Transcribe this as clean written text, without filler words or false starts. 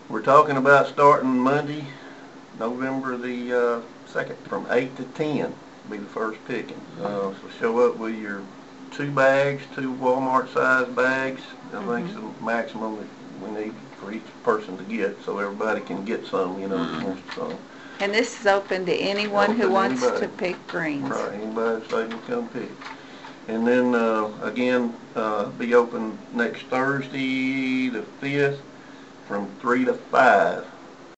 We're talking about starting Monday, November the 2nd, from 8 to 10 be the first picking. So show up with your 2 bags, 2 Walmart size bags. I think it's the maximum that we need for each person to get, so everybody can get some, that wants some. And this is open to anyone who wants to pick greens. Right, anybody say can come pick. And then again, be open next Thursday the 5th from 3 to 5.